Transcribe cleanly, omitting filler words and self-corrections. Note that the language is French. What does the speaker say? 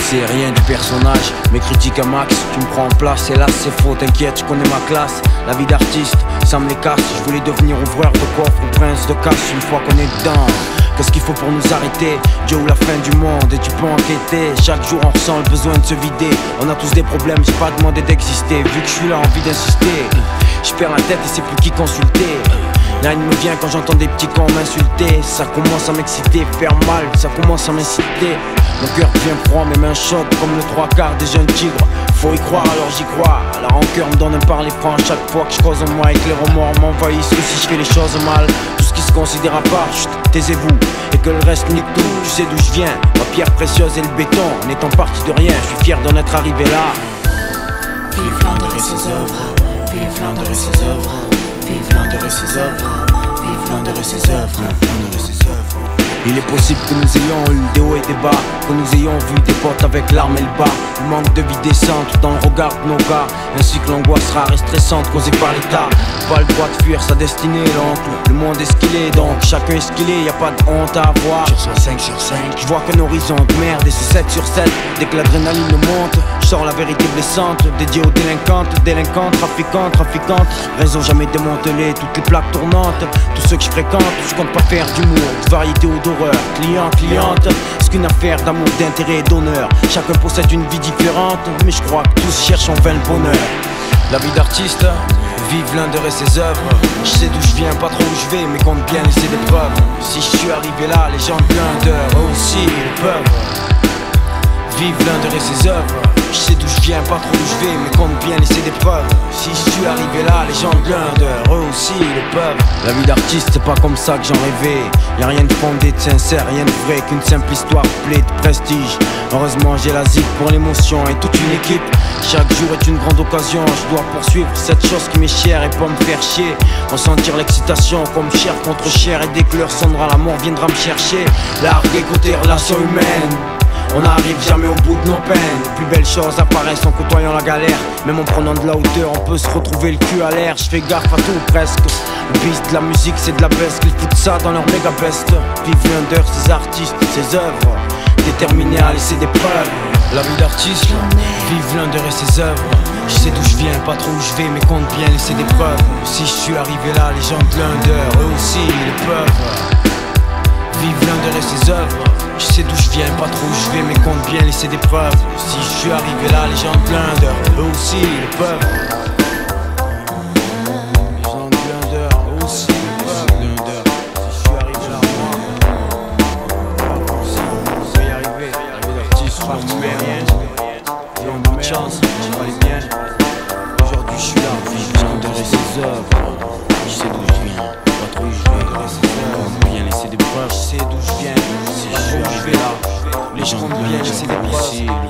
sais rien du personnage, mes critiques à max. Tu me prends en place, hélas c'est faux, t'inquiète, je connais ma classe. La vie d'artiste, ça me les casse. Je voulais devenir ouvreur de coffre ou prince de cash une fois qu'on est dedans. Qu'est-ce qu'il faut pour nous arrêter? Dieu ou la fin du monde et tu peux enquêter. Chaque jour on ressent le besoin de se vider. On a tous des problèmes, j'ai pas demandé d'exister. Vu que je suis là, envie d'insister. Je perds la tête et c'est plus qui consulter. La haine me vient quand j'entends des petits cons m'insulter. Ça commence à m'exciter, faire mal, ça commence à m'inciter. Mon cœur devient froid, mes mains chaudes comme le 3/4 des jeunes tigres. Faut y croire, alors j'y crois. La rancœur me donne un parler franc chaque fois que je cause en moi. Et que les remords m'envahissent, que si je fais les choses mal. Tout ce qui se considère à part, chut, taisez-vous. Et que le reste nique tout, tu sais d'où je viens. Ma pierre précieuse et le béton, en étant parti de rien. Je suis fier d'en être arrivé là. Vive l'un de ses œuvres, vive l'un de ses œuvres, vive l'un de ses œuvres, vive l'un de ses œuvres. Il est possible que nous ayons eu des hauts et des bas, que nous ayons vu des potes avec l'arme et le bas. Le manque de vie décente dans le regard de nos gars, ainsi que l'angoisse rare et stressante causée par l'état. Pas le droit de fuir sa destinée, l'oncle. Le monde est ce qu'il est, donc chacun est ce qu'il est, y a pas de honte à avoir. Je reçois 5 sur 5. Je vois qu'un horizon de merde et c'est 7 sur 7. Dès que l'adrénaline monte, je sors la vérité blessante, dédiée aux délinquantes, délinquantes, trafiquantes. Réseau jamais démantelé, toutes les plaques tournantes. Tous ceux que je fréquente, je compte pas faire d'humour, de variété ou d'horreur. Cliente, c'est qu'une affaire d'amour, d'intérêt et d'honneur. Chacun possède une vie différente, mais je crois que tous cherchent en vain le bonheur. La vie d'artiste, vive l'un de ses œuvres. Je sais d'où je viens, pas trop où je vais, mais compte bien laisser des preuves. Si je suis arrivé là, les gens de blindeur, eux aussi ils peuvent. Vive l'un de ses œuvres. Je sais d'où je viens, pas trop où je vais, mais compte bien laisser des preuves. Si je suis arrivé là, les gens de blindeur, eux aussi ils peuvent. La vie d'artiste, c'est pas comme ça que j'en rêvais. Y'a rien de fondé, de sincère, rien de vrai qu'une simple histoire pleine de prestige. Heureusement j'ai la zig pour l'émotion et toute une équipe. Chaque jour est une grande occasion, je dois poursuivre cette chose qui m'est chère et pas me faire chier. Ressentir l'excitation comme chair contre chair, et dès que l'heure sonnera, la mort viendra me chercher. Larguer côté relations humaines, on n'arrive jamais au bout de nos peines. Les plus belles choses apparaissent en côtoyant la galère. Même en prenant de la hauteur, on peut se retrouver le cul à l'air. Je fais gaffe à tout presque. Le bis de la musique, c'est de la baisse. Ils foutent ça dans leur méga best. Vive l'un de ces artistes, ces œuvres, déterminés à laisser des preuves. La vie d'artiste, vive l'un de ses œuvres. Je sais d'où je viens, pas trop où je vais, mais compte bien laisser des preuves. Si je suis arrivé là, les gens de l'Under, eux aussi ils peuvent. Vive l'un de ses œuvres. Je sais d'où je viens, pas trop où je vais, mais compte bien laisser des preuves. Si je suis arrivé là, les gens de Blender, eux aussi ils peuvent. Les gens de Blender, eux aussi ils peuvent. Blender, si je suis arrivé là, moi, je vais y arriver. L'artiste, pas de rien. J'ai un bout de chance, je vais aller bien. Aujourd'hui je suis là, vive l'un de ses œuvres. Je sais d'où je viens, pas trop où je vais, compte bien laisser des preuves. Je sais d'où je viens, si je suis arrivé là, les gens comptent bien laisser des preuves.